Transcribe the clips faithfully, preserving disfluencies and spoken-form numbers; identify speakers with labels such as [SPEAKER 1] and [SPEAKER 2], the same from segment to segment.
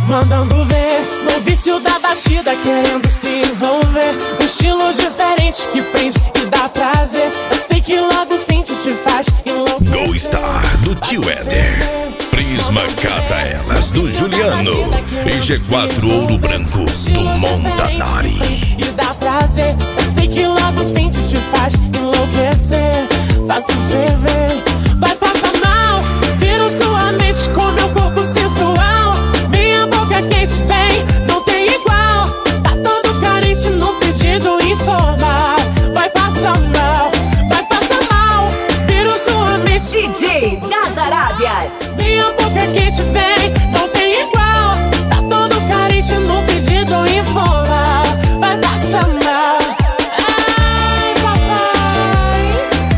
[SPEAKER 1] mandando ver. No vício da batida, querendo se envolver. Um estilo diferente que prende e dá prazer. Eu sei que logo sente, te faz enlouquecer.
[SPEAKER 2] Go Star, do Tio Éder. Prisma Cata Elas, do Juliano. E G quatro Ouro Branco, do Montanari.
[SPEAKER 1] E dá prazer. Eu sei que logo sente, te faz enlouquecer. Faço ferver, vai passar mal. Viro sua mente com meu corpo sensual. Minha boca quente vem, não tem igual. Tá todo carente num pedido informal. Vai passar mal, vai passar mal. Viro sua mente.
[SPEAKER 3] D J das Arábias.
[SPEAKER 1] Minha boca quente vem, não tem igual. Tá todo carente num pedido informal. Vai passar mal. Ai, papai.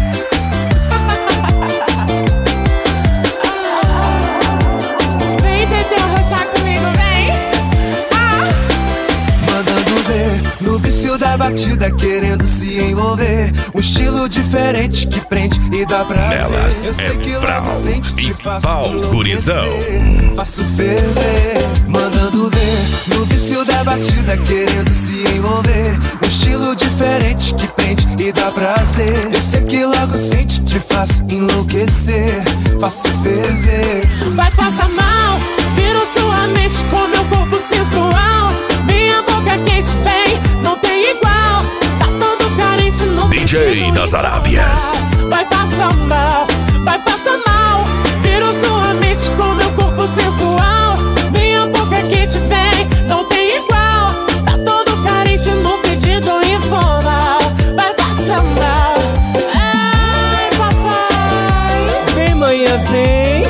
[SPEAKER 1] Vem tentar arrochar comigo, vem. Ah.
[SPEAKER 4] Mandando ver, no vício da batida, querendo se envolver. Um estilo diferente que prende e dá prazer.
[SPEAKER 2] Delas
[SPEAKER 4] Eu sei
[SPEAKER 2] é
[SPEAKER 4] que
[SPEAKER 2] Vral
[SPEAKER 4] logo sente, te
[SPEAKER 2] e
[SPEAKER 4] faço
[SPEAKER 2] Pau Gurizão.
[SPEAKER 4] enlouquecer. Faço ferver, mandando ver. No vício da batida, querendo se envolver. Um estilo diferente que prende e dá prazer. Eu sei que logo sente, te faço enlouquecer. Faço ferver.
[SPEAKER 1] Vai passar mal, viro sua mente com meu corpo sensual. Minha boca quente vem, não tem igual. Tá todo carente no
[SPEAKER 2] D J das Arábias.
[SPEAKER 1] Vai passar mal, vai passar mal. Viro sua mente com meu corpo sensual. Minha boca quente vem, não tem igual. Tá todo carente no pedido informal. Vai passar mal. Ai, papai. Vem, manhã, vem.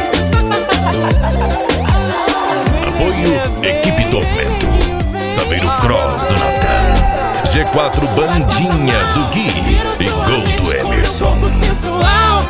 [SPEAKER 2] Apoio Equipe Tormento. Sabeiro Cross do Natan. G quatro Bandinha do Gui e Gol do Emerson.
[SPEAKER 1] Sensual,